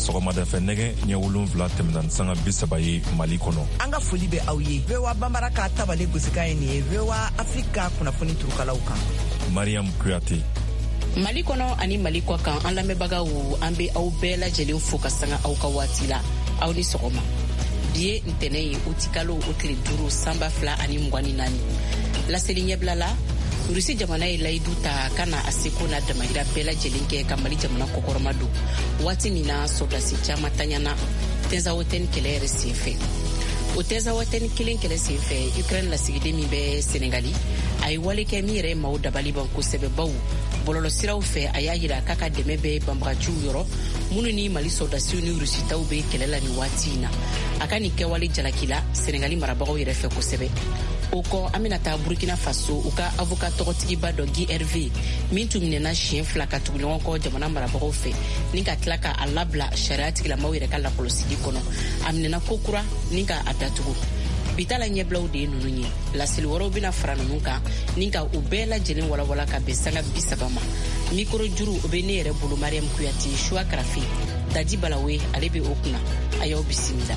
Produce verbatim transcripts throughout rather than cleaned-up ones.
sɔgɔmada fɛ nɛgɛ ɲɛ wolonfila tɛmɛna ni sanga bisaba ye Mali kɔnɔ. An ka foli bɛ aw ye. V O A Banbara ka tabale gosika ye nin ye V O A Afrika kunnafoni turukalaw kan. Mariam Kuyate. Mali kɔnɔ ani Mali kɔ kan an lamɛnbagaw an bɛ aw bɛɛ lajɛlen fo ka sanga aw ka waati la. Aw ni sɔgɔma. Bi ye ntɛnɛn ye o ti kalo o tile duuru sanba fila ani mugan ni naani. Laseli ɲɛbila la Rusi jamana ye layidu ta ka na a seko n'a damayira bɛɛ lajɛlen kɛ ka Mali jamana kɔkɔrɔma don waati min na sɔrdasi caman taɲana tɛnzawatɛni kɛlɛ yɛrɛ senfɛ. O tɛnzawatɛni kelen kɛlɛ senfɛ Ukraine lasigiden min bɛ Senegali a ye wale kɛ min yɛrɛ maaw dabali ban kosɛbɛ baw bɔlɔlɔsiraw fɛ a y'a yira k'a ka dɛmɛ bɛ banbagaciw yɔrɔ minnu ni Mali sɔrdasiw ni Rusitaw bɛ kɛlɛ la nin waati in na. A ka nin kɛwale jalaki la Senegali marabagaw yɛrɛ fɛ kosɛbɛ. O kɔ an bɛna taa Burkina Faso u ka avocat tɔgɔtigiba dɔ Guy Hervé min tun minɛna siɲɛ fila ka tugu ɲɔgɔn kɔ jamana marabagaw fɛ ni ka tila ka a labila sariya tigilamaw yɛrɛ ka lakɔlɔsili kɔnɔ. A minɛna ko kura ni ka a datugu. Bitala ɲɛbilaw de ye ninnu ye. Laseli wɛrɛw bɛna fara ninnu kan ni ka u bɛɛ lajɛlen walawala ka bɛn sanga bisaba ma. Mikoro juru o bɛ ne yɛrɛ bolo Mariam Kuyate, Shua Karafi, Dadi Balawe ale bɛ o kunna. A y'aw bisimila.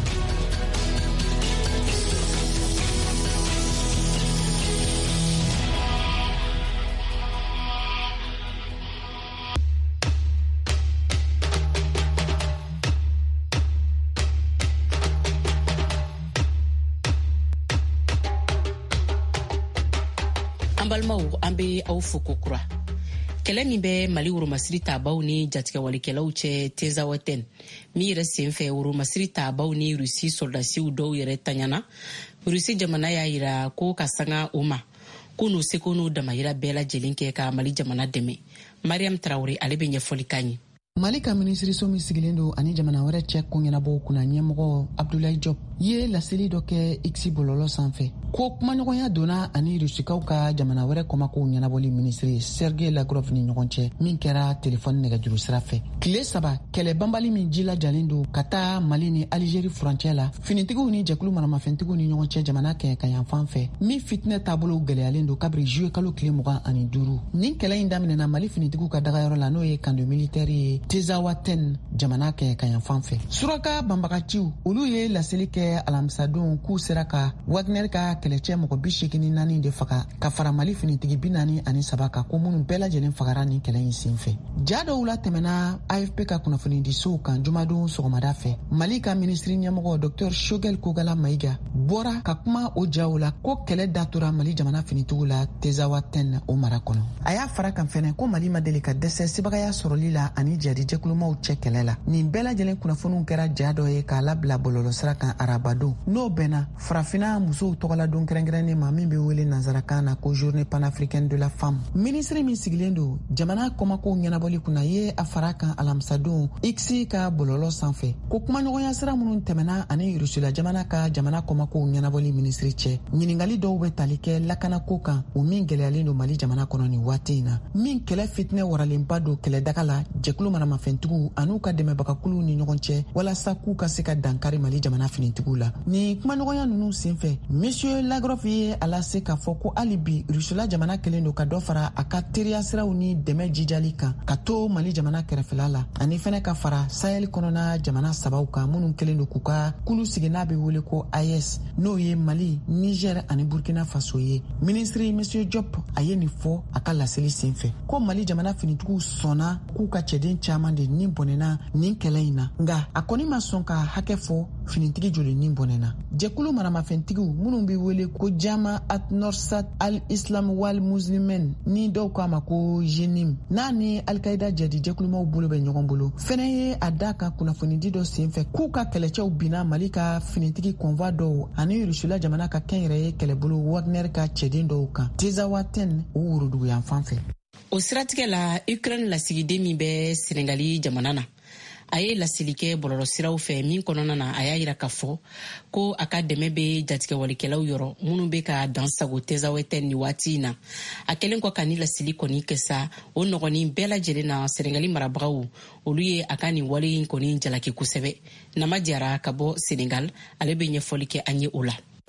An balimaw an bɛ aw fo ko kura. Kɛlɛ min bɛ Mali woromasiri taabaw ni jatigɛwalikɛlaw cɛ tɛnzawatɛni min yɛrɛ senfɛ woromasiri taabaw ni Rusi sɔrdasiw dɔw yɛrɛ taɲana. Rusi jamana y'a yira ko ka sanga o ma ko n'u seko n'u damayira bɛɛ lajɛlen kɛ ka Mali jamana dɛmɛ. Mariam Traoré ale bɛ ɲɛfɔli k'an ye. Mali ka minisiriso min sigilen don ani jamana wɛrɛ cɛ ko ɲɛnabɔw kunna ɲɛmɔgɔ Abdoulaye Diop ye laseli dɔ kɛ X bɔlɔlɔ sanfɛ ko kumaɲɔgɔnya donna ani Rusikaw ka jamana wɛrɛ kɔmakow ɲɛnabɔli minisiri Sergei Lavrov ni ɲɔgɔn cɛ min kɛra telefɔni nɛgɛjuru sira fɛ. Tile saba kɛlɛ banbali min jilajalen don ka taa Mali ni Algérie furancɛ la finitigiw ni jɛkulu maramafɛntigiw ni ɲɔgɔn cɛ jamana kɛ ka yanfan fɛ min fitinɛ taabolo gɛlɛyalen don kabiri juillet kalo tile mugan ani duuru. Nin kɛlɛ in daminɛna Mali finitigiw ka dagayɔrɔ la n'o ye kando militaire ye Tezawatɛni jamana kɛ ka yanfan fɛ. Suraka banbagaciw olu ye laseli kɛ alamisadon k'u sera ka Wagner ka kɛlɛcɛ mɔgɔ bi seegin ni naani de faga ka fara Mali finitigi bi naani ani saba kan ko minnu bɛɛ lajɛlen fagara nin kɛlɛ in senfɛ. Ja dɔw la tɛmɛna A F P ka kunnafoni di sow kan jumadon sɔgɔmada fɛ. Mali ka minisiri ɲɛmɔgɔ Dr Shogel Kogala Maïga bɔra ka kuma o jaw la ko kɛlɛ datora Mali jamana finitigiw la Tezawatɛni o mara kɔnɔ. A y'a fara kan fɛnɛ ko Mali ma deli ka dɛsɛ sebagaya sɔrɔli la ani jadi jɛkulumaw cɛ kɛlɛ la. Nin bɛɛ lajɛlen kunnafoniw kɛra ja dɔ ye k'a labila bɔlɔlɔsira kan arabadon n'o bɛnna farafina musow tɔgɔla don kɛrɛnkɛrɛnnen ma min bɛ wele nanzarakan na ko journée panafricaine de la femme. Minisiri min sigilen don jamana kɔmakow ɲɛnabɔli kunna ye a fara kan alamisadon X ka bɔlɔlɔ sanfɛ ko kumaɲɔgɔnya sira minnu tɛmɛna ani Rusila jamana ka jamana kɔmakow ɲɛnabɔli minisiri cɛ ɲiningali dɔw bɛ tali kɛ lakanako kan o min gɛlɛyalen don Mali jamana kɔnɔ nin waati in na min kɛlɛ fitinɛ waralenba don kɛlɛdaga la jɛkulu maramafɛntigiw an'u ka dɛmɛbagakuluw ni ɲɔgɔn cɛ walasa k'u ka se ka dankari Mali jamana finitigiw la. Ni kumaɲɔgɔnya ninnu senfɛ Monsieur Lavrov ye a lase k'a fɔ ko hali bi Rusila jamana kelen don ka dɔ fara a ka teriya siraw ni dɛmɛ jijali kan ka to Mali jamana kɛrɛfɛla la ani fɛnɛ ka fara Sahel kɔnɔna jamana sabaw kan minnu kelen don k'u ka kulu sigi n'a bɛ wele ko A E S n'o ye Mali, Niger ani Burkina Faso ye. Minisiri Monsieur Diop a ye nin fɔ a ka laseli senfɛ ko Mali jamana finitigiw sɔnna k'u ka cɛden caman de nin bɔnɛna nin kɛlɛ in na nka a kɔni ma sɔn ka hakɛ fɔ finitigi joli nin bɔnɛna. Jɛkulu maramafɛntigiw minnu bɛ wele ko Jama at Norsat al-Islam wal Muslimen ni dɔw k'a ma ko Jenim n'a ni Al-Qaida jadi jɛkulumaw bolo bɛ ɲɔgɔn bolo fɛnɛ ye a da kan kunnafonidi dɔ senfɛ k'u ka kɛlɛcɛw binna Mali ka finitigi kɔnva dɔw ani Rusila jamana ka kɛnyɛrɛ ye kɛlɛbolo Wagner ka cɛden dɔw kan Tezawatɛni o worodugu yan fan fɛ. O siratigɛ la Ukraine lasigiden min bɛ Senegali jamana na a ye laseli kɛ bɔlɔlɔsiraw fɛ min kɔnɔna na a y'a yira k'a fɔ ko a ka dɛmɛ bɛ jatigɛwalikɛlaw yɔrɔ minnu bɛ ka dansago Tezawatɛni ni waati in na. A kɛlen kɔ ka ni laseli kɔni kɛ sa o nɔgɔnin bɛɛ lajɛlen na Senegali marabagaw olu ye a ka nin wale in kɔni jalaki kosɛbɛ. Nama Diarra ka bɔ Senegal ale bɛ ɲɛfɔli kɛ an ye o la.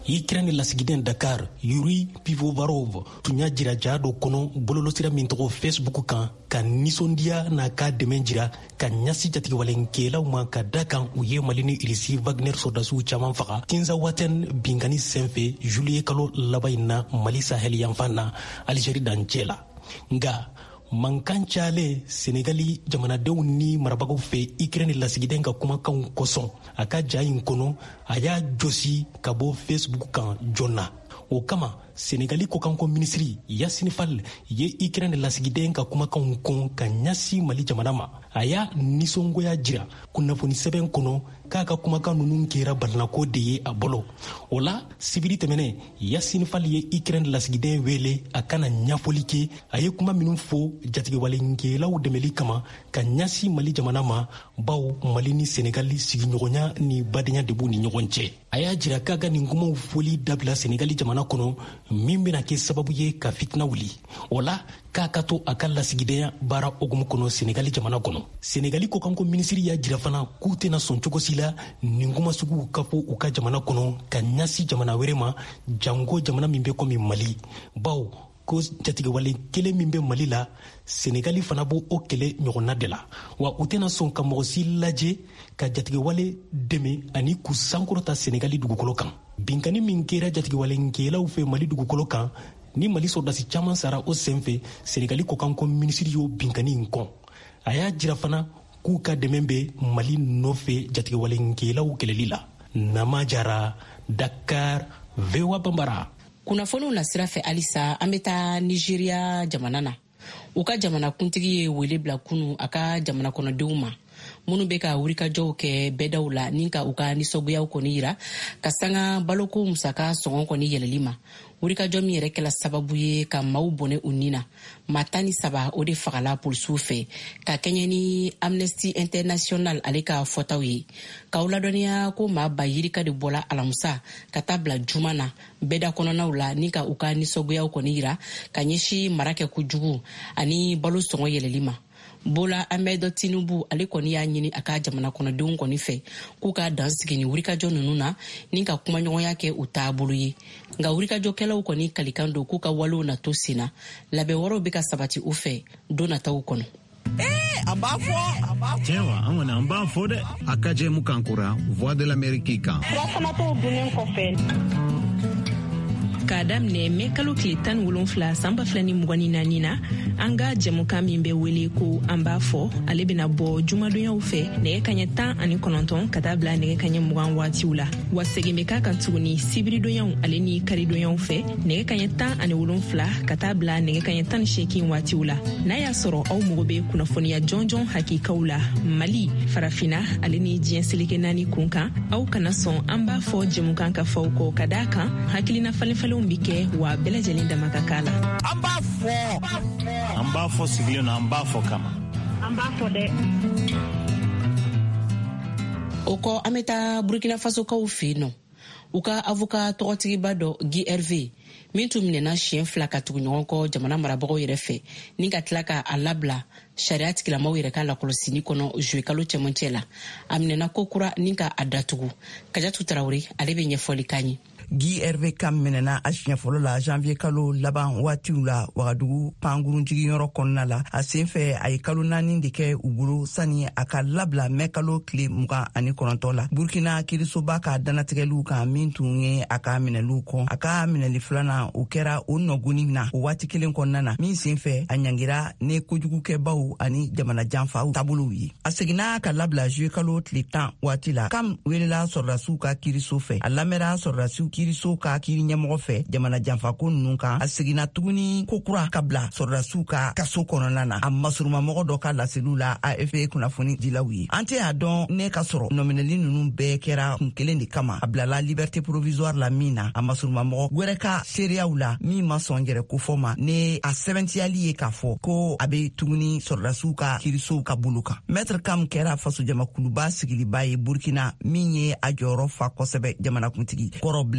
Ukraine lasigiden Dakar Yuri Pivovarov tun y'a jira ja dɔ kɔnɔ bololosira min tɔgɔ Facebook kan ka nisɔndiya n'a ka dɛmɛ jira ka ɲasi jatigɛwalenkɛlaw ma ka da kan u ye Mali ni Irisi Wagner sɔrdasiw caman faga Tinza Waten binkani senfɛ juillet kalo laban in na Mali Sahel yanfan na Algérie dancɛ la nga mankan cale Senegali jamanadenw ni marabagaw fɛ Ukraine lasigiden ka kumakanw kosɔn a ka ja in kɔnɔ a y'a josi ka bɔ Facebook kan joona o kama Senegali kokanko ministri Yassine Fall ye Ukraine lasigiden ka kumakanw kɔn ka ɲasi Mali jamana ma a y'a nisɔngoya jira kunnafoni sɛbɛn kɔnɔ k'a ka kumakan ninnu kɛra balanako de ye a bolo o la sibiri tɛmɛnɛ Yassine Fall ye Ukraine lasigiden wele a kana ɲɛfɔli kɛ a ye kuma minnu fɔ jatigɛwalenkɛlaw dɛmɛli kama ka ɲasi Mali jamana ma baw Mali ni Senegali sigiɲɔgɔnya ni badenya de b'u ni ɲɔgɔn cɛ a y'a jira k'a ka nin kumaw fɔli dabila Senegali jamana kɔnɔ min bɛna kɛ sababu ye ka fitina wuli o la k'a ka to a ka lasigidenya baara hokumu kɔnɔ Senegali jamana kɔnɔ Senegali kokanko ministri y'a jira fana k'u tɛna sɔn cogo si la nin kuma sugu ka fɔ u ka jamana kɔnɔ ka ɲasi jamana wɛrɛ ma jango jamana min bɛ komi Mali baw ko jatigɛwale kelen min bɛ Mali la Senegali fana b'o o kɛlɛ ɲɔgɔnna de la wa u tɛna sɔn ka mɔgɔ si lajɛ ka jatigɛwale dɛmɛ ani k'u sankɔrɔta Senegali dugukolo kan binkani min kɛra jatigɛwalenkɛlaw fɛ Mali dugukolo kan ni Mali sɔrdasi caman sara o senfɛ Senegali kokanko ministri y'o binkani in kɔn a y'a jira fana k'u ka dɛmɛ bɛ Mali nɔfɛ jatigɛwalenkɛlaw kɛlɛli la Nama Jara Dakar V O A Bambara. Kunnafoniw na sira fɛ halisa an bɛ taa Nigeria jamana na u ka jamanakuntigi ye wele bila kunu a ka jamana kɔnɔdenw ma minnu bɛ ka wulikajɔw kɛ bɛdaw la ni ka u ka nisɔngoyaw kɔni yira ka sanga baloko musaka sɔngɔ kɔni yɛlɛli ma wulikajɔ min yɛrɛ kɛla sababu ye ka maaw bɔnɛ u ni na maa tan ni saba o de fagala polisiw fɛ ka kɛɲɛ ni Amnesty International ale ka fɔtaw ye k'aw ladɔnniya ko maa ba yirika de bɔla alamusa ka taa bila juma na bɛda kɔnɔnaw la ni ka u ka nisɔngoyaw kɔni yira ka ɲɛsi mara kɛ kojugu ani balo sɔngɔ yɛlɛli ma Bola Ahmed Tinubu ale kɔni y'a ɲini a ka jamana kɔnɔdenw kɔni fɛ k'u ka dansigi ni wulikajɔ ninnu na ni ka kumaɲɔgɔnya kɛ u taabolo ye nka wulikajɔkɛlaw kɔni kalikan don k'u ka walew na to sen na labɛn wɛrɛw bɛ ka sabati u fɛ don nataw kɔnɔ. Eh, an b'a fɔ tiɲɛ wa an kɔni an b'a fɔ dɛ a ka jɛ mu kan kura Voix de l'Amérique kan furasanatɔw dunnen kɔfɛ k'a daminɛ mɛ kalo tile tan ni wolonfila san ba fila ni mugan ni naani na an ka jɛmukan min bɛ wele ko an b'a fɔ ale bɛna bɔ jumadonyaw fɛ nɛgɛ kaɲɛ tan ani kɔnɔntɔn ka taa bila nɛgɛ kaɲɛ mugan waatiw la wa segin bɛ k'a kan tuguni sibiridonyaw ale ni karidonyaw fɛ nɛgɛ kaɲɛ tan ani wolonfila ka taa bila nɛgɛ kaɲɛ tan ni seegin waatiw la n'a y'a sɔrɔ aw mago bɛ kunnafoniya jɔnjɔn hakikaw la Mali farafina ale ni diɲɛ seleke naani kun kan aw kana sɔn an b'a fɔ jɛmukan ka faw kɔ ka daa kan hakilina falenfalen bi kɛ wa bɛɛ lajɛlen dama ka k'a la an b'a fɔ an b'a fɔ sigilen na an b'a fɔ kama an b'a fɔ dɛ o kɔ an bɛ taa Burkina Faso kaw fɛ yen nɔ u ka avocat tɔgɔtigiba dɔ Guy Hervé min tun minɛna siɲɛ fila ka tugu ɲɔgɔn kɔ jamana marabagaw yɛrɛ fɛ ni ka tila ka a labila sariya tigilamaw yɛrɛ ka lakɔlɔsili kɔnɔ juillet kalo cɛmancɛ la a minɛna ko kura ni ka a datugu Kajatu Tarawele ale bɛ ɲɛfɔli k'an ye. Guy Hervé Kam minɛna a siɲɛ fɔlɔ la janvier kalo laban waatiw la Wagadugu pankurunjigiyɔrɔ kɔnɔna la a senfɛ a ye kalo naani de kɛ u bolo sani a ka labila mɛ kalo tile mugan ani kɔnɔntɔn la Burkina kirisoba ka danatigɛliw kan min tun ye a ka minɛliw kɔ a ka minɛli filanan o kɛra o nɔgɔnni na o waati kelen kɔnɔna na min senfɛ a ɲangira ne kojugukɛbaw ani jamana janfaw taabolow ye a seginna ka labila juillet kalo tile tan waati la Kam welela sɔrɔdasiw ka kiriso fɛ a lamɛnna sɔrɔdasiw kiriso ka kiri ɲɛmɔgɔ fɛ jamana janfako ninnu kan a seginna tuguni ko kura ka bila sɔrɔdasiw ka kaso kɔnɔna na a masurumamɔgɔ dɔ ka laseliw la A F P kunnafoni dilaw ye an tɛ a dɔn ne ka sɔrɔ nɔminɛli ninnu bɛɛ kɛra kun kelen de kama a bilala liberté provisoire la min na a masurumamɔgɔ wɛrɛ ka seereyaw la min ma sɔn yɛrɛ kofɔ ma ne a sɛbɛntiyali ye k'a fɔ ko a bɛ tuguni sɔrɔdasiw ka kirisow ka bolo kan Maître Kam kɛra fasojamakuluba sigiliba ye Burkina min ye a jɔyɔrɔ fa kosɛbɛ jamanakuntigi kɔrɔ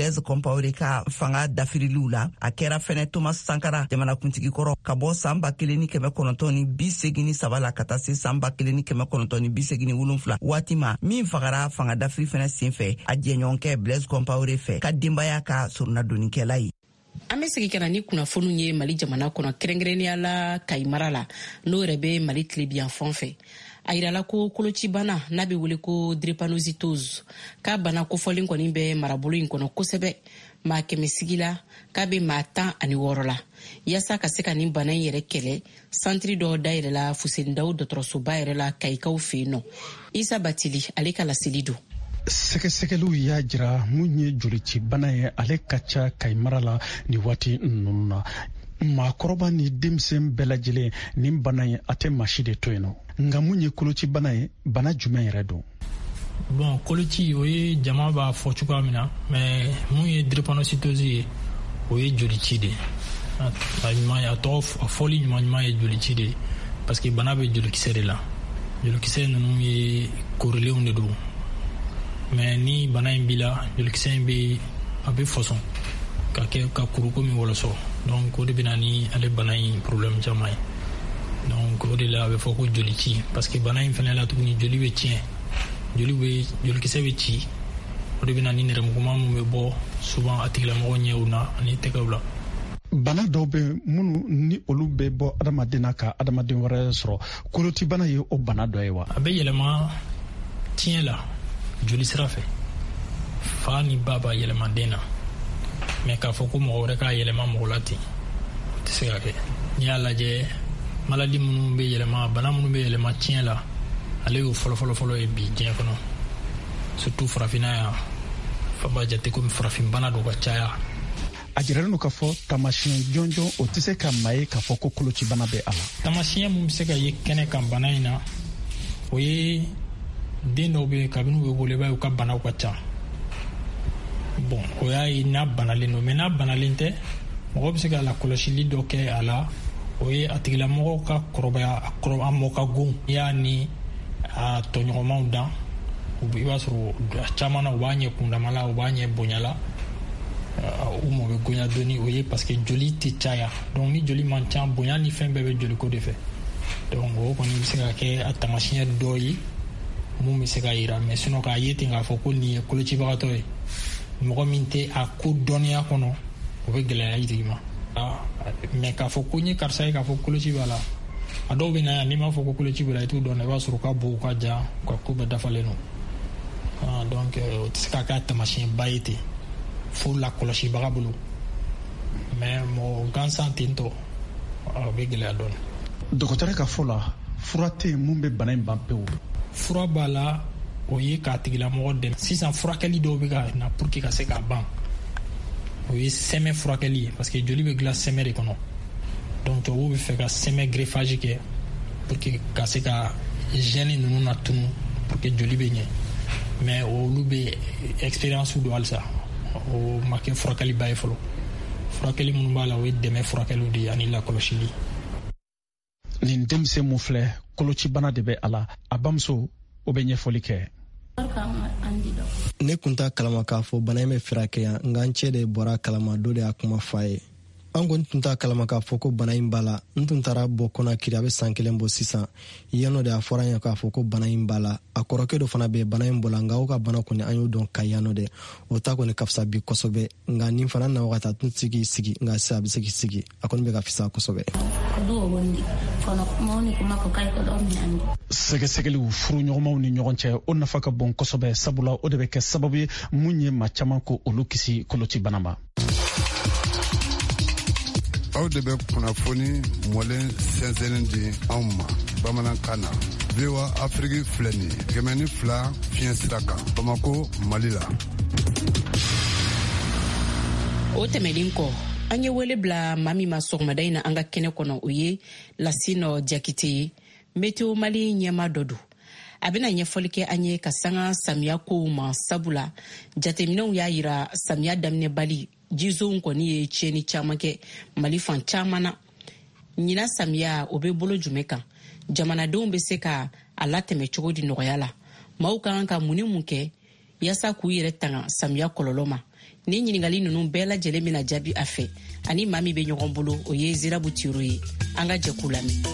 Blaise Compaoré ka fanga dafiriliw la. A kɛra fɛnɛ Thomas Sankara jamanakuntigi kɔrɔ ka bɔ san ba kelen ni kɛmɛ kɔnɔntɔn ni bi segin ni saba la ka taa se san ba kelen ni kɛmɛ kɔnɔntɔn ni bi segin ni wolonfila waati ma min fagara fanga dafiri fɛnɛ senfɛ a jɛɲɔgɔnkɛ Blaise Compaoré fɛ ka denbaya ka soronadonnikɛla ye. An bɛ segi ka na ni kunnafoniw ye Mali jamana kɔnɔ kɛrɛnkɛrɛnnenya la Kayi mara la n'o yɛrɛ bɛ Mali tilebiyan fan fɛ. A yirala ko koloci bana n'a bɛ wele ko drépanocytose k'a bana kofɔlen kɔni bɛ marabolo in kɔnɔ kosɛbɛ maa kɛmɛ sigi la k'a bɛ maa tan ani wɔɔrɔ la. Yaasa ka se ka nin bana in yɛrɛ kɛlɛ santiri dɔ dayɛlɛ la Fuseni Dawu dɔgɔtɔrɔsoba yɛrɛ la Kayikaw fɛ yen nɔ. Isa Batili ale ka laseli don. Sɛgɛsɛgɛliw y'a jira mun ye jolici bana ye ale ka ca Kayi mara la ni waati ninnu na. Maakɔrɔba ni denmisɛn bɛɛ lajɛlen nin bana ye a tɛ maa si de to yen nɔ. Nka mun ye koloci bana ye bana jumɛn yɛrɛ don? Bon, koloci o ye jama b'a fɔ cogoya min na mais mun ye drépanocytose ye o ye jolici de. A ɲuman ye a tɔgɔ a fɔli ɲuman ɲuman ye jolici de parce que bana bɛ jolikisɛ de la. Jolikisɛ ninnu ye korilenw de don. Mais ni bana in b'i la jolikisɛ in bɛ a bɛ fɔsɔn ka kɛ ka kuru komi wɔlɔsɔ donc o de bɛ na ni ale bana in problème caman ye donc o de la a bɛ fɔ ko jolici parce que bana in fana la tuguni joli bɛ tiɲɛ joli bɛ jolikisɛ bɛ ci o de bɛ na ni nɛrɛmuguma min bɛ bɔ souvent a tigilamɔgɔ ɲɛw na ani tɛgɛw la. Bana dɔw bɛ minnu ni olu bɛ bɔ adamaden na ka adamaden wɛrɛ sɔrɔ koloti bana ye o bana dɔ ye wa? A bɛ yɛlɛma tiɲɛ la joli sira fɛ fa ni ba b'a yɛlɛma den na mais k'a fɔ ko mɔgɔ wɛrɛ k'a yɛlɛma mɔgɔ la ten o tɛ se ka kɛ. N'i y'a lajɛ maladi minnu bɛ yɛlɛma bana minnu bɛ yɛlɛma tiɲɛ la ale y'o fɔlɔfɔlɔfɔlɔ ye bi diɲɛ kɔnɔ surtout farafinna yan fa b'a jate komi farafin bana dɔ ka caya. A jiralen don k'a fɔ taamasiyɛn jɔnjɔn o tɛ se ka maa ye k'a fɔ ko koloci bana bɛ a la. Taamasiyɛn mun bɛ se ka ye kɛnɛ kan bana in na o ye den dɔw bɛ kabini u bɛ wolo i b'a ye u ka banaw ka ca. Bon o y'a ye n'a banalen don mais n'a banalen tɛ mɔgɔ bɛ se ka lakɔlɔsili dɔ kɛ a la o ye a tigilamɔgɔw ka kɔrɔbaya a kɔrɔ a mɔ ka gon i y'a ni a tɔɲɔgɔnmaw dan i b'a sɔrɔ a caman na u b'a ɲɛ kundama la u b'a ɲɛ bonya la u mɔ bɛ gonya dɔɔni o ye parce que joli tɛ caya donc ni joli man ca bonya ni fɛn bɛɛ bɛ joliko de fɛ donc o kɔni bɛ se ka kɛ a taamasiyɛn dɔ ye mun bɛ se ka yira mais sinon k'a ye ten k'a fɔ ko nin ye kolocibagatɔ ye mɔgɔ min tɛ a ko dɔnniya kɔnɔ o bɛ gɛlɛya i tigi ma mais k'a fɔ ko n ye karisa ye k'a fɔ koloci b'a la a dɔw bɛ na yan n'i m'a fɔ ko koloci b'a la i t'u dɔn i b'a sɔrɔ u ka bon u ka jan u ka ko bɛɛ dafalen don donc o tɛ se ka kɛ taamasiyɛnba ye ten fo lakɔlɔsibaga bolo mais mɔgɔ gansan ten tɔ o bɛ gɛlɛya dɔɔni. Dɔgɔtɔrɔ ka fɔ la fura tɛ yen mun bɛ bana in ban pewu. Fura b'a la o ye k'a tigilamɔgɔ dɛmɛ sisan furakɛli dɔw bɛ ka na pour que ka se k'a ban o ye sɛmɛ furakɛli ye parce que joli bɛ dilan sɛmɛ de kɔnɔ donc tubabuw bɛ fɛ ka sɛmɛ greffage kɛ pour que ka se ka gène ninnu na tunu pour que joli bɛ ɲɛ mais olu bɛ expérience don halisa o ma kɛ furakɛliba ye fɔlɔ furakɛli minnu b'a la o ye dɛmɛ furakɛliw de ye ani lakɔlɔsili. Nin denmisɛn mun filɛ koloci bana de bɛ a la a bamuso o bɛ ɲɛfɔli kɛ. Ne kun t'a kalama k'a fɔ bana in bɛ furakɛ yan nka n cɛ de bɔra kalama dɔ de y'a kuma f'a ye. An kɔni tun t'a kalama k'a fɔ ko bana in b'a la n tun taara bɔ Konakiri a bɛ san kelen bɔ sisan yann'o de a fɔra an ye k'a fɔ ko bana in b'a la a kɔrɔkɛ dɔ fana bɛ yen bana in bɔra nka o ka bana kɔni an y'o dɔn ka yann'o de o ta kɔni ka fisa bi kosɛbɛ nka nin fana na wagati a tun tɛ se k'i sigi nka sisan a bɛ se k'i sigi a kɔni bɛ ka fisa kosɛbɛ. Sɛgɛsɛgɛliw furu ɲɔgɔnmaw ni ɲɔgɔn cɛ o nafa ka bon kosɛbɛ sabula o de bɛ kɛ sababu ye mun ye maa caman ko olu kisi koloci bana ma. Aw de bɛ kunnafoni mɔlen sɛnsɛnnen di anw ma bamanankan na V O A Afrique filɛ nin ye kɛmɛ ni fila fiɲɛ sira kan Bamako Mali la. O tɛmɛnen kɔ an ye wele bila maa min ma sɔgɔmada in na an ka kɛnɛ kɔnɔ o ye Lasinɔ Jakite ye Météo Mali ɲɛma dɔ don a bɛna ɲɛfɔli kɛ an ye ka sanga samiya kow ma sabula jateminɛw y'a yira samiya daminɛ bali jizow kɔni ye tiɲɛni caman kɛ Mali fan caman na ɲina samiya o bɛ bolo jumɛn kan jamanadenw bɛ se ka a latɛmɛ cogo di nɔgɔya la maaw kan ka mun ni mun kɛ yasa k'u yɛrɛ tanga samiya kɔlɔlɔ ma. Ni ɲiningali ninnu bɛɛ lajɛlen bɛna jaabi a fɛ. Ani maa min bɛ ɲɔgɔn bolo o ye Zirabu Tiro ye. An ka jɛ k'u lamɛn.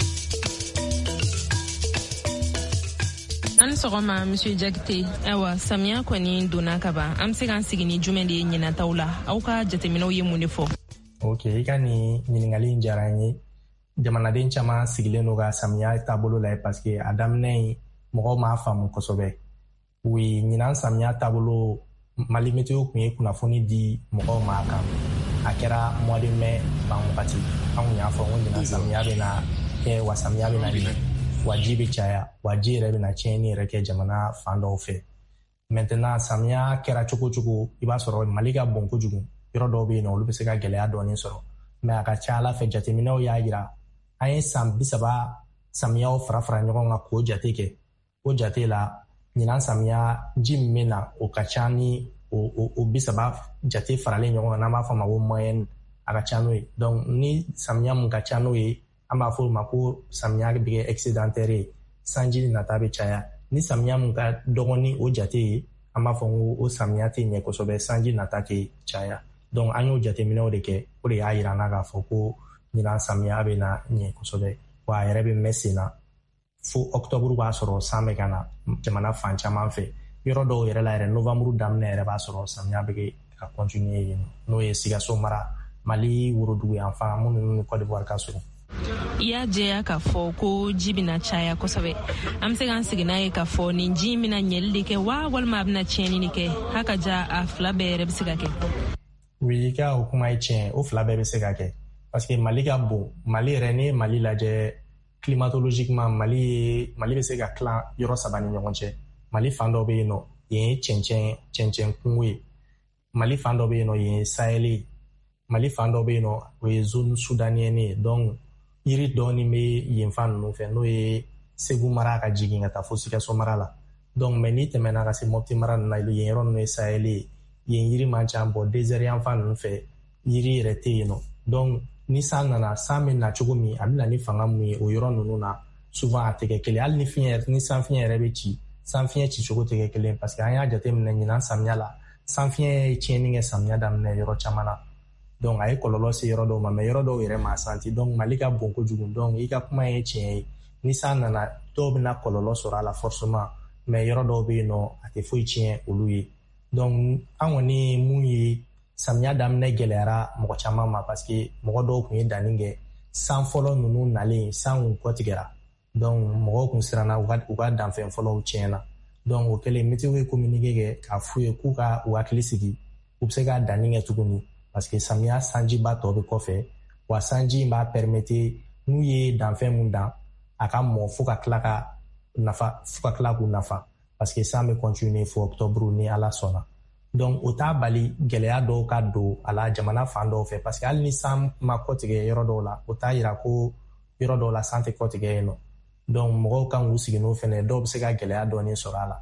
An sɔgɔma Monsieur Jakite. Awa, samiya kɔni donna ka ban. An bɛ se k'an sigi ni jumɛn de ye ɲinataw la? Aw ka jateminɛw ye mun de fɔ? Ok, i ka nin ɲiningali in diyara n ye. Jamanaden caman sigilen don ka samiya taabolo la parce que a daminɛ in mɔgɔw m'a faamu kosɛbɛ. Oui, ɲinan samiya taabolo Mali météo kun ye kunnafoni di mɔgɔw ma kan. A kɛra mois de mai ban wagati. Anw y'a fɔ ko ɲinan samiya bɛna kɛ wa samiya bɛna ɲɛ. Wa ji bɛ caya, wa ji yɛrɛ bɛna tiɲɛni yɛrɛ kɛ jamana fan dɔw fɛ. Maintenant samiya kɛra cogo cogo i b'a sɔrɔ Mali ka bon kojugu. Yɔrɔ dɔw bɛ yen nɔ olu bɛ se ka gɛlɛya dɔɔni sɔrɔ. Mais a ka ca Ala fɛ jateminɛw y'a jira an ye san bi saba samiyaw fara fara ɲɔgɔn kan k'o jate kɛ. O jate la ɲinan samiya ji min bɛ na o ka ca ni o o o bi saba jate faralen ɲɔgɔn kan n'an b'a fɔ ma ko moyenne a ka ca n'o ye. Donc ni samiya mun ka ca n'o ye an b'a fɔ o ma ko samiya bɛ kɛ excédentaire ye. Sanji nata bɛ caya. Ni samiya mun ka dɔgɔ ni o jate ye an b'a fɔ ko o samiya tɛ ɲɛ kosɛbɛ, sanji nata tɛ caya. Donc an y'o jateminɛw de kɛ o de y'a jira an na k'a fɔ ko ɲinan samiya bɛ na ɲɛ kosɛbɛ. Wa a yɛrɛ bɛ mɛn sen na fo octobre b'a sɔrɔ san bɛ ka na jamana fan caman fɛ. Yɔrɔ dɔw yɛrɛ la yɛrɛ novembre daminɛ yɛrɛ b'a sɔrɔ samiya bɛ ka continuer yen n'o ye Sikaso mara, Mali Worodugu yan fan minnu ni Côte d'Ivoire ka surun. I y'a jɛya k'a fɔ ko ji bɛna caya kosɛbɛ. An bɛ se k'an sigi n'a ye k'a fɔ nin ji in bɛna ɲɛli de kɛ wa walima a bɛna tiɲɛni de kɛ? Haka ja a fila bɛɛ yɛrɛ bɛ se ka kɛ. Oui, i ka o kuma ye tiɲɛ, o fila bɛɛ bɛ se ka kɛ. Parce que Mali ka bon, Mali yɛrɛ ni Mali lajɛ climatologiquement Mali ye Mali bɛ se ka tilan yɔrɔ saba ni ɲɔgɔn cɛ. Mali fan dɔ bɛ yen nɔ yen ye cɛncɛn cɛncɛn kungo ye. Mali fan dɔ bɛ yen nɔ yen ye Sahel ye. Mali fan dɔ bɛ yen nɔ o ye zone soudanienne ye. Donc yiri dɔɔni bɛ yen fan ninnu fɛ n'o ye Segu mara ka jigin ka taa fo Sikaso mara la. Donc mais ni tɛmɛna ka se Mopti mara ninnu na yen yɔrɔ ninnu ye Sahel ye. Yen yiri man ca bɔ désert yan fan ninnu fɛ yiri yɛrɛ tɛ yen nɔ. Donc ni san nana san bɛ na cogo min a bɛ na ni fanga mun ye o yɔrɔ ninnu na souvent a tɛ kɛ kelen. Hali ni fiɲɛ ni san fiɲɛ yɛrɛ bɛ ci san fiɲɛ ci cogo tɛ kɛ kelen parce que an y'a jateminɛ ɲinan samiya la san fiɲɛ ye tiɲɛni kɛ samiya daminɛ yɔrɔ caman na. Donc a ye kɔlɔlɔ se yɔrɔ dɔw ma mais yɔrɔ dɔw yɛrɛ m'a santi. Donc Mali ka bon kojugu. Donc i ka kuma ye tiɲɛ ye. Ni san nana dɔw bɛna kɔlɔlɔ sɔrɔ a la forcément mais yɔrɔ dɔw bɛ yen nɔ a tɛ foyi tiɲɛ olu ye. Donc an kɔni mun ye samiya daminɛ gɛlɛyara mɔgɔ caman ma parce que mɔgɔ dɔw kun ye danni kɛ san fɔlɔ ninnu nalen san kun kɔtigɛra. Donc mɔgɔw kun siranna u ka u ka danfɛn fɔlɔw tiɲɛna. Donc o kɛlen météo ye communiqué kɛ k'a f'u ye k'u ka u hakili sigi u bɛ se ka danni kɛ tuguni parce que samiya sanjiba tɔ bɛ kɔfɛ wa sanji in b'a permettre n'u ye danfɛn mun dan a ka mɔ fo ka tila ka nafa fo ka tila k'u nafa parce que san bɛ continuer fo octobre ni Ala sɔnna. Donc o t'a bali gɛlɛya dɔw ka don a la jamana fan dɔw fɛ parce que hali ni san ma kɔtigɛ yɔrɔ dɔw la o t'a jira ko yɔrɔ dɔw la san tɛ kɔtigɛ yen nɔ. Donc mɔgɔw kan k'u sigi n'o fɛnɛ dɔw bɛ se ka gɛlɛya dɔɔni sɔrɔ a la.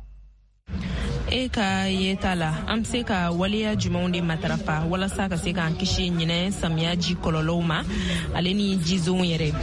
E ka yeta la an bɛ se ka waleya jumɛnw de matarafa walasa ka se k'an kisi ɲinɛ samiya ji kɔlɔlɔw ma ale ni jizow yɛrɛ?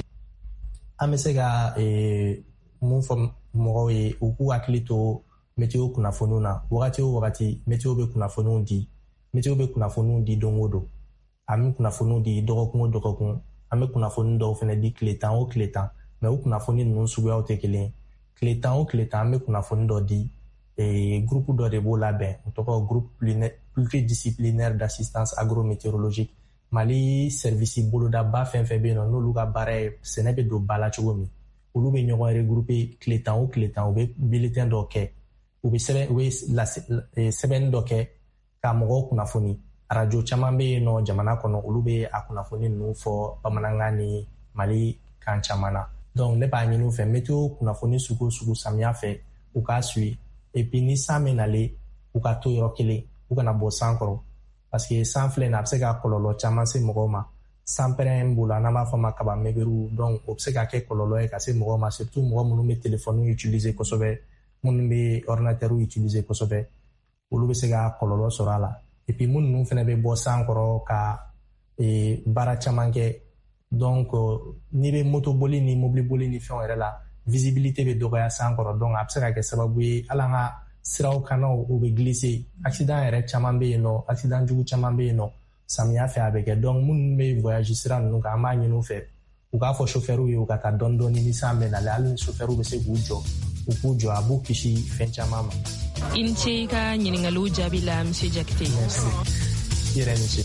An bɛ se ka mun fɔ mɔgɔw ye u k'u hakili to météo kunnafoniw na wagati o wagati météo bɛ kunnafoniw di météo bɛ kunnafoniw di don o don an bɛ kunnafoniw di dɔgɔkun o dɔgɔkun an bɛ kunnafoni dɔw fana di tile tan o tile tan mais o kunnafoni ninnu suguyaw tɛ kelen. Tile tan o tile tan an bɛ kunnafoni dɔ di groupe dɔ de b'o labɛn o tɔgɔ groupe pluridisciplinaire d'assistance agrométéorologique. Mali service bolodaba fɛn fɛn bɛ yen nɔ n'olu ka baara ye sɛnɛ bɛ don ba la cogo min olu bɛ ɲɔgɔn regrouper tile tan o tile tan u bɛ bulletin dɔ kɛ u bɛ sɛbɛn u bɛ sɛbɛnni dɔ kɛ ka mɔgɔw kunnafoni. Radio caman bɛ yen nɔ jamana kɔnɔ olu bɛ a kunnafoni ninnu fɔ bamanankan ni Mali kan caman na. Donc ne b'a ɲini u fɛ météo kunnafoni sugu sugu samiya fɛ u k'a suit et puis ni san bɛ nalen u ka to yɔrɔ kelen u kana bɔ san kɔrɔ parce que san filɛ nin a bɛ se ka kɔlɔlɔ caman se mɔgɔw ma. San pɛrɛn b'o la n'an b'a fɔ ma kaba mɛgɛru donc o bɛ se ka kɛ kɔlɔlɔ ye ka se mɔgɔw ma surtout mɔgɔ minnu bɛ téléphone utiliser kosɛbɛ minnu bɛ ordinateur utiliser kosɛbɛ olu bɛ se ka kɔlɔlɔ sɔrɔ a la et puis minnu ninnu fana bɛ bɔ san kɔrɔ ka baara caman kɛ donc n'i bɛ moto boli ni mobili boli ni fɛnw yɛrɛ la visibilité bɛ dɔgɔya san kɔrɔ donc a bɛ se ka kɛ sababu ye hali an ka siraw kannaw u bɛ glisse accident yɛrɛ caman bɛ yen nɔ accident jugu caman bɛ yen nɔ samiya fɛ a bɛ kɛ donc minnu bɛ voyage sira ninnu kan an b'a ɲini u fɛ u k'a fɔ chauffeur ye u ka taa dɔɔni dɔɔni ni san bɛ nalen hali ni chauffeur bɛ se k'u jɔ u k'u jɔ a b'u kisi fɛn caman ma. I ni ce i ka ɲininkaliw jaabi la monsieur Jakite. Merci i yɛrɛ ni ce.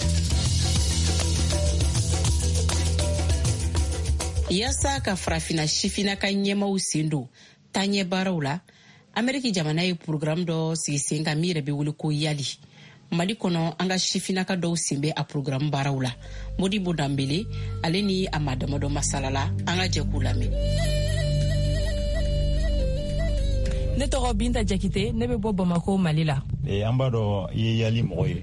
Yaasa ka farafina sifina ka ɲɛmaw sen don taɲɛ baaraw la Ameriki jamana ye programme dɔ sigi sen kan min yɛrɛ bɛ wele ko yali. Mali kɔnɔ an ka sifinaka dɔw sen bɛ a programme baaraw la. Modibo Dambele ale ni a madamadɔ masalala an ka jɛ k'u lamɛn. Ne tɔgɔ Binta Jakite, ne bɛ bɔ Bamako Mali la. Eh an b'a dɔn i ye yali mɔgɔ ye.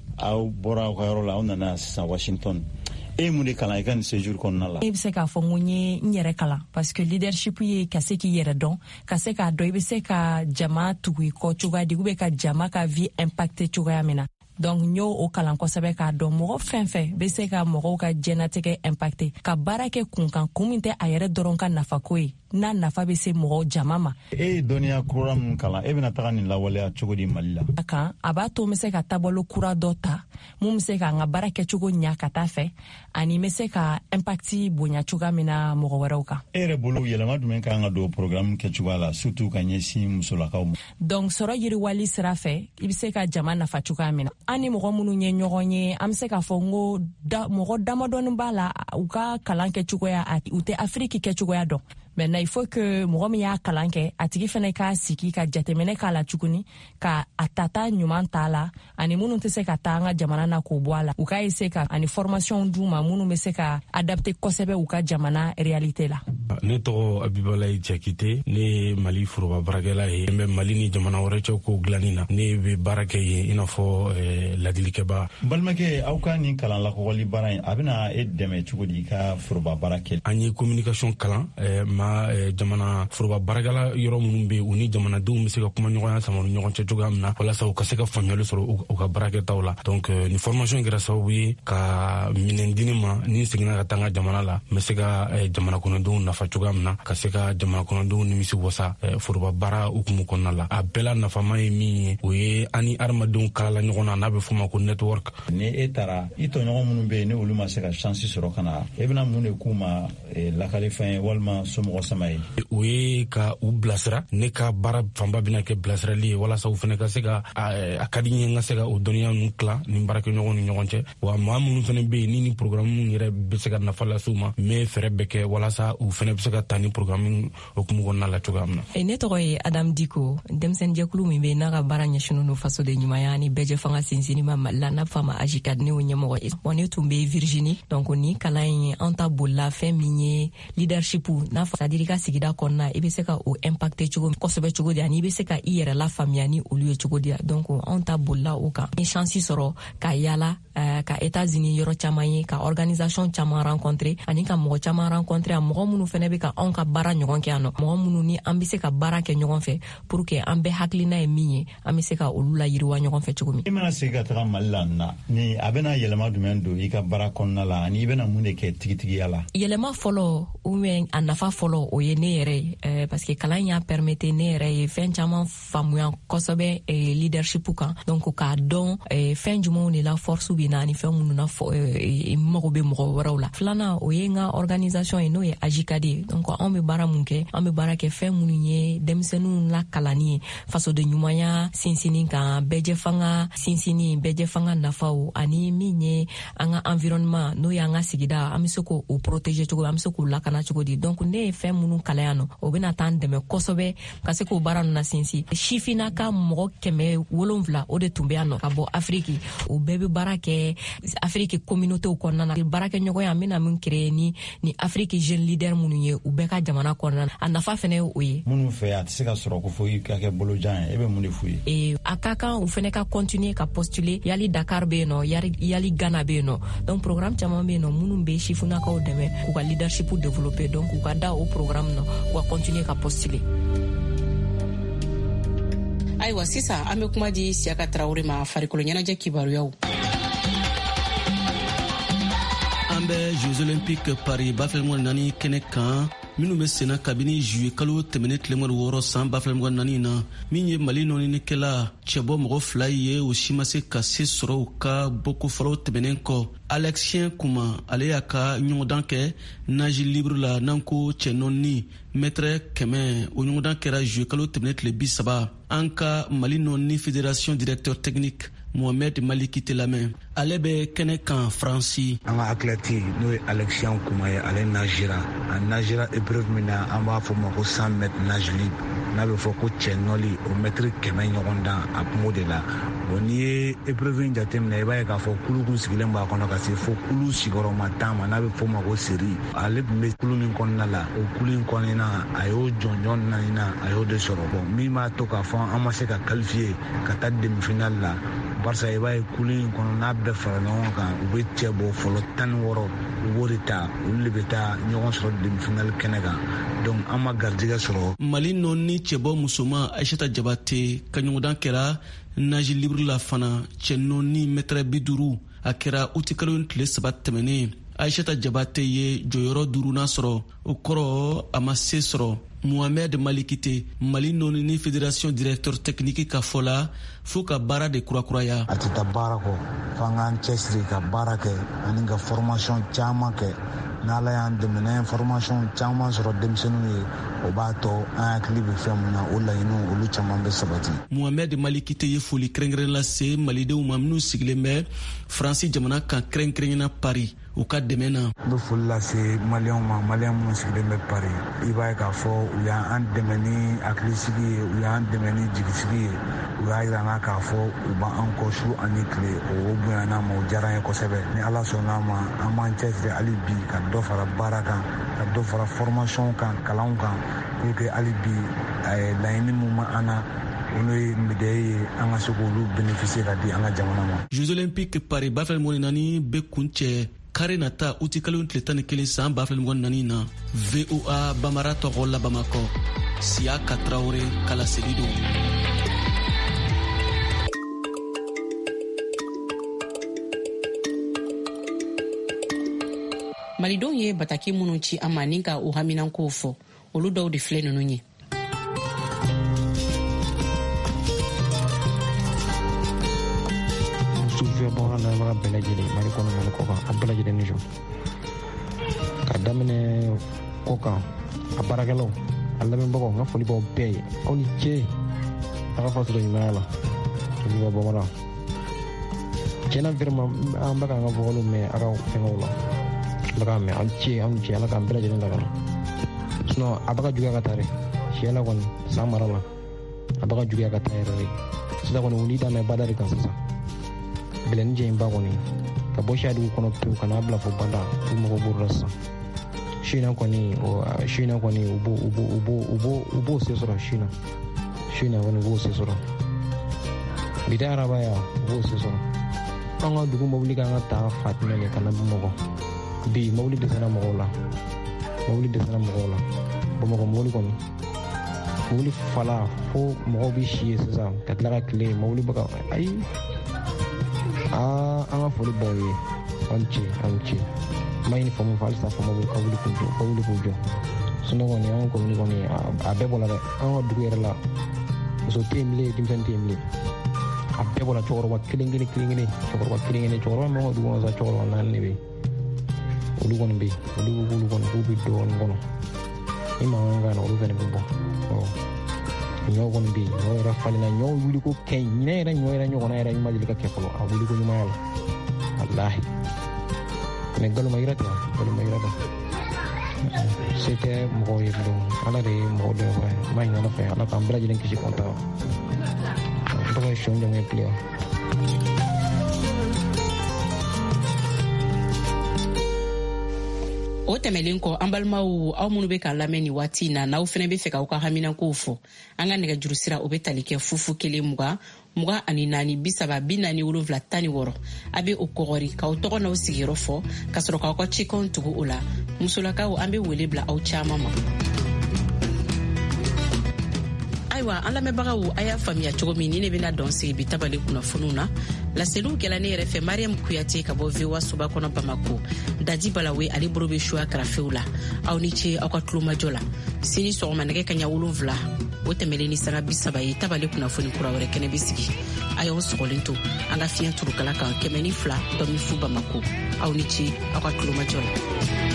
Aw bɔra aw ka yɔrɔ la aw nana sisan Washington. E mun de kalan I ka nin séjour kɔnɔna la? E bɛ se k'a fɔ n ko n ye n yɛrɛ kalan parce que leadership ye ka se k'i yɛrɛ dɔn, ka se k'a dɔn I bɛ se ka jama tugu I kɔ cogoya di ou bien ka jama ka vie impacter cogoya min na. Donc n y'o o kalan kosɛbɛ k'a dɔn mɔgɔ fɛn fɛn bɛ se ka mɔgɔw ka diɲɛnatigɛ impacter ka baara kɛ kunkan kun min tɛ a yɛrɛ dɔrɔn ka nafako ye n'a nafa bɛ se mɔgɔ jama ma. E ye dɔnniya kura min kalan e bɛna taga nin lawaleya cogo di Mali la? A kan a b'a to n bɛ se ka taabolo kura dɔ ta mun bɛ se ka n ka baara kɛcogo ɲa ka taa fɛ ani n bɛ se ka impacti bonya cogoya min na mɔgɔ wɛrɛw kan. E yɛrɛ bolo yɛlɛma jumɛn kan ka don programme kɛcogoya la surtout ka ɲɛsin musolakaw ma? Donc sɔrɔ yiriwali sira fɛ I bɛ se ka jama nafa cogoya min na. An ni mɔgɔ minnu ye ɲɔgɔn ye an bɛ se k'a fɔ n ko mɔgɔ damadɔni b'a la u ka kalan kɛcogoya u tɛ Afrique kɛcogoya dɔn. Maintenant il faut que mɔgɔ min y'a kalan kɛ a tigi fana k'a sigi ka jateminɛ k'a la tuguni ka a tata ɲuman t'a la ani minnu tɛ se ka taa an ka jamana na k'o bɔ a la u k'a essayer ka ani formation d'u ma minnu bɛ se ka adapter kosɛbɛ u ka jamana réalité la. Ne tɔgɔ Abibalayi Jakite ne ye Mali foroba baarakɛla ye n bɛ Mali ni jamana wɛrɛ cɛ ko dilanni na ne bɛ baara kɛ yen I n'a fɔ ladilikɛba. Balimakɛ aw ka nin kalan lakɔgɔli baara in a bɛna e dɛmɛ cogo di I ka foroba baara kɛ? An ye communication kalan ma jamana foroba baarakɛla yɔrɔ minnu bɛ u ni jamanadenw bɛ se ka kuma ɲɔgɔnya sama ni ɲɔgɔn cɛ cogoya min na walasa u ka se ka faamuyali sɔrɔ u ka baarakɛtaw la. Donc ni formation kɛra sababu ye ka minɛn di ne ma ni seginna ka taa n ka jamana la n bɛ se ka jamana kɔnɔdenw nafa cogoya min na ka se ka jamana kɔnɔdenw nimisi wasa foroba baara hukumu kɔnɔna la. A bɛɛ la nafama ye min ye o ye an ni adamadenw kalala ɲɔgɔn na n'a bɛ f'o ma ko network. Ni e taara I tɔɲɔgɔn minnu bɛ yen ni olu ma se ka chance sɔrɔ ka na e bɛna mun de k'u ma lakali fɛn walima somɔgɔ sama ye? O ye ka u bilasira ne ka baara fanba bɛna kɛ bilasirali ye walasa u fana ka se ka a ka di n ye n ka se ka o dɔnniya ninnu tila ni baarakɛɲɔgɔn ni ɲɔgɔn cɛ wa maa minnu fana bɛ yen ni ni programme yɛrɛ bɛ se ka nafa lase u ma n bɛ fɛɛrɛ bɛɛ kɛ walasa u fana bɛ se ka taa ni programme hukumu kɔnɔna la cogoya min na. Ne tɔgɔ ye Adam Diko denmisɛnninjɛkulu min bɛ yen n'a ka baara ɲɛsinnen don fasoden ɲumanya ni bɛɛjɛ fanga sinsinni ma Mali la n'a bɛ f'a ma A J C A D ne y'o ɲɛmɔgɔ ye. Bon ne tun bɛ Virginie donc ni kalan in an ta bolila fɛn min ye leadership n'a fɔ c'est à dire I ka sigida kɔnɔna I bɛ se ka o impacter cogo kosɛbɛ cogo di ani I bɛ se ka I yɛrɛ la faamuya ni olu ye cogo di donc anw ta bolila o kan. Ni chance sɔrɔ ka yala uh, ka États-Unis yɔrɔ caman ye ka organisation caman rencontrer ani ka mɔgɔ caman rencontrer a mɔgɔ minnu fana bɛ ka anw ka baara ɲɔgɔn kɛ yan nɔ mɔgɔ minnu ni an bɛ se ka baara kɛ ɲɔgɔn fɛ pour que an bɛɛ hakilina ye min ye an bɛ se ka olu la yiriwa ɲɔgɔn fɛ cogo min. I mana segin ka taga Mali la na ni a bɛna yɛlɛma jumɛn don I ka baara kɔnɔna la ani I bɛna mun de kɛ tigitigiya la? Yɛlɛma fɔlɔ ou bien a nafa fɔlɔ o ye ne yɛrɛ ye euh, parce que kalan y'a permettre ne yɛrɛ ye fɛn caman faamuya kosɛbɛ eh, leadership kan donc k'a dɔn eh, fɛn jumɛnw de la force bɛ na ani fɛn minnu na eh, mago bɛ mɔgɔ wɛrɛw la. Filanan o ye n ka organisation ye n'o ye A J C A D ye donc anw bɛ baara mun kɛ an bɛ baara kɛ fɛn minnu ye denmisɛnninw la kalanni ye fasoden ɲumanya sinsinni kan bɛɛjɛ fanga sinsinni bɛɛjɛ fanga nafaw ani min ye an ka environnement n'o ye an ka sigida an bɛ se k'o protéger cogo an bɛ se k'o lakana cogo di donc ne ye fɛn minnu kalan yan nɔ o bɛna taa an dɛmɛ kosɛbɛ ka se k'o baara ninnu na sinsin. Sifinnaka mɔgɔ kɛmɛ wolonwula o de tun bɛ yan nɔ ka bɔ Afrique o bɛɛ bɛ baara kɛ Afrique communautéw kɔnɔna na baarakɛɲɔgɔnya an bɛna min créer ni ni Afrique jeune leader minnu ye u bɛɛ ka jamana kɔnɔna na a nafa fana ye o ye. Minnu fɛ a tɛ se ka sɔrɔ ko fo I ka kɛ bolojan ye e bɛ mun de f'u ye? Ee a ka kan u fana ka continuer ka postuler yali Dakar bɛ yen nɔ yali yali Ghana bɛ yen nɔ donc programme caman bɛ yen nɔ minnu bɛ sifinnakaw dɛmɛ k'u ka leadership développer donc u ka da o programme na u ka continuer ka postuler. Ayiwa sisan an bɛ kuma di Siyaka Tarawele ma farikolo ɲɛnajɛ kibaruyaw. An bɛ Jeux Olympiques Paris Bafɛlɛmɔ nani kɛnɛ kan minnu bɛ senna kabini juye kalo tɛmɛnen tilemɔri wɔɔrɔ san ba fila mugan naani na min ye mali nɔninikɛla cɛbɔ mɔgɔ fila ye o si ma se ka se sɔrɔ u ka bɔko fɔlɔ tɛmɛnen kɔ. Alexien Kuma ale y'a ka ɲɔgɔndan kɛ nage libre la n'an ko cɛ nɔni mètre kɛmɛ o ɲɔgɔndan kɛra juye kalo tɛmɛnen tile bi saba. An ka mali nɔni fédération directeur technique Mohamed Maliki tɛ lamɛn. Ale bɛ kɛnɛ kan Faransi. An ka athlète n'o ye Alexien Kuma ye ale nagera a nagera épreuve min na an b'a fɔ ma ko cent mètres nage libre n'a bɛ fɔ ko cɛ nɔli o mètre kɛmɛ ɲɔgɔndan a kungo de la. Bon n'i ye épreuve in jateminɛ i b'a ye k'a fɔ kulu kun sigilen b'a kɔnɔ ka se fo kulu sigiyɔrɔma tan ma n'a bɛ fɔ ma ko seri. Ale tun bɛ kulu min kɔnɔna la o kulu in kɔnɔna a y'o jɔnjɔn naani na a y'o de sɔrɔ. Bon min b'a to k'a fɔ an ma se ka qualifier ka taa demi-finale la barisa i b'a ye kulu in kɔnɔ n'a bɛɛ fara ɲɔgɔn kan u bɛ cɛ bɔ fɔlɔ tan ni wɔɔrɔ u b'o de ta olu de bɛ taa ɲɔgɔn sɔrɔ demi-finale kɛnɛ kan donc an ma garijɛgɛ sɔrɔ. Mali nɔni cɛbɔ musoma Aïssata Jabate ka ɲɔgɔndan kɛra nage libre la fana cɛ nɔni mètre bi duuru a kɛra uti kalo tile saba tɛmɛnen. Aïssata Jabate ye jɔyɔrɔ duurunan sɔrɔ o kɔrɔ a ma se sɔrɔ. Mohamed Malikite Mali nɔni fédération directeur technique ka fɔ la fo ka baara de kurakuraya. A tɛ taa baara kɔ f'an k'an cɛsiri ka baara kɛ ani ka formation caman kɛ n'Ala y'an dɛmɛ n'an ye formation caman sɔrɔ denmisɛnninw ye o b'a to an hakili bɛ fɛn min na o laɲiniw olu caman bɛ sabati. Mohamed Malikite ye foli kɛrɛnkɛrɛn lase malidenw ma minnu sigilen bɛ Faransi jamana kan kɛrɛnkɛrɛnna Paris u ka dɛmɛ na. N bɛ foli lase maliyɛnw ma maliyɛn minnu sigilen bɛ Paris i b'a ye k'a fɔ u y'an dɛmɛ ni hakilisigi ye u y'an dɛmɛ ni jigisigi ye u y'a yira n na k'a fɔ u b'an kɔ su ani tile o bonyana ma o diyara n ye kosɛbɛ ni Ala sɔnn'a ma an b'an cɛsiri hali bi ka dɔ fara baara kan ka dɔ fara formation kan kalanw kan pour que hali bi laɲini min ma an na olu ye médaille ye an ka se k'olu bénéficier ka di an ka jamana ma. Jeux olympiques Paris ba fila mugan naani bɛ kun cɛ kare nata uti kalo tile tan ni kelen san ba fila mugan naani na. V O A Bamara tɔgɔ la Bamakɔ Siaka Traoré Kala Selido. Malidenw ye bataki minnu ci an ma ni ka u haminankow fɔ olu dɔw de filɛ ninnu ye. Bon, an lamɛnbaga bɛɛ lajɛlen Mali kɔnɔ Mali kɔ kan a bɛɛ lajɛlen ni jɔ ka daminɛ kɔ kan a baarakɛlaw a lamɛnbagaw n ka foli b'aw bɛɛ ye aw ni ce a ka fasolo ɲumanya la olu ka bamanan tiɲɛna vraiment an bɛ k'an ka vocaliw mɛn a ka fɛngɛw la an bɛ k'a mɛn aw ni ce aw ni ce Ala k'an bɛɛ lajɛlen lakana sinon a bɛ ka juguya ka taa dɛ siyɛ la kɔni san mara la a bɛ ka juguya ka taa yɛrɛ de sisan kɔni wuli dan bɛ bada de kan sisan bɛlɛni jɛ in ba kɔni ka bɔ siyadugu kɔnɔ pewu ka n'a bila fo banda u mɔgɔ b'o la sisan sina kɔni sina kɔni u b'o u b'o u b'o u b'o u b'o se sɔrɔ sina sina kɔni u b'o se sɔrɔ bida araba ya u b'o se sɔrɔ an ka dugu mobili kan ka taa Fatumɛ de ka na Bamakɔ bi mobili dɛsɛra mɔgɔw la mobili dɛsɛra mɔgɔw la Bamakɔ mobili kɔni mobili fala fo mɔgɔw bɛ si ye sisan ka tila ka tile mobili bɛ ka ayi aa an ka foli baw ye an ce an ce ma ɲini famu fɔ halisa faama bɛ ka wuli k'u jɔ ka wuli k'u jɔ sinɔn kɔni an ka komini kɔni a bɛɛ bɔra dɛ an ka dugu yɛrɛ la muso tɛ yen bilen denmisɛnnin tɛ yen bilen a bɛɛ bɔra cɛkɔrɔba kelen kelen kelen kelen cɛkɔrɔba kelen kelen cɛkɔrɔba min b'an ka dugu kɔnɔ sa cɛkɔrɔba naani de bɛ yen olu kɔni bɛ yen olu ko k'olu kɔni k'u bɛ dɔɔnin kɔnɔ ni mankan kan na olu fana bɛ bɔ ɔ ɲɔw kɔni bɛ yen ɲɔw yɛrɛ falenna ɲɔw wuli ko kɛ ɲinɛ yɛrɛ ɲɔ yɛrɛ ɲɔgɔnna yɛrɛ ma deli ka kɛ fɔlɔ a wuli ko ɲumanya la walahi mɛ nkalon ma yira tɛ nkalon ma yira tɛ se tɛ mɔgɔw ye bilen ala de ye mɔgɔw dɛmɛ fɛ ma ɲin ala fɛ ala k'an bɛɛ lajɛlen kisi kɔntan n tɔgɔ ye sɔn jɔnkɛ piliya. O tɛmɛlen kɔ an balimaw aw minnu bɛ k'a lamɛn ni waati in na n'aw fana bɛ fɛ k'aw ka haminankow fɔ an ka nɛgɛjuru sira o bɛ tali kɛ fufu kelen mugan mugan ani naani bi saba bi naani wolonwula tan ni wɔɔrɔ a bɛ o kɔgɔri k'aw tɔgɔ n'aw sigiyɔrɔ fɔ ka sɔrɔ k'aw ka cikanw tugu o la musolakaw an bɛ wele bila aw caman ma. ayiwa an lamɛnbagaw a y'a faamuya cogo min ni ne bɛna dɔn sigi bi tabali kunnafoniw na laseliw kɛla ne yɛrɛ fɛ mariam kuyate ka bɔ voa soba kɔnɔ bamako daji balawe ale bolo bɛ suya karafew la aw ni ce aw ka tulomajɔ la sini sɔgɔma nɛgɛ ka ɲa wolonfila o tɛmɛlen ni sanga bisaba ye tabali kunnafoni kura wɛrɛ kɛnɛ bɛ sigi a y'aw sɔgɔlen to an ka fiɲɛ turukala kan kɛmɛ ni fila tɔmi fu bamako aw ni ce aw ka tulomajɔ la.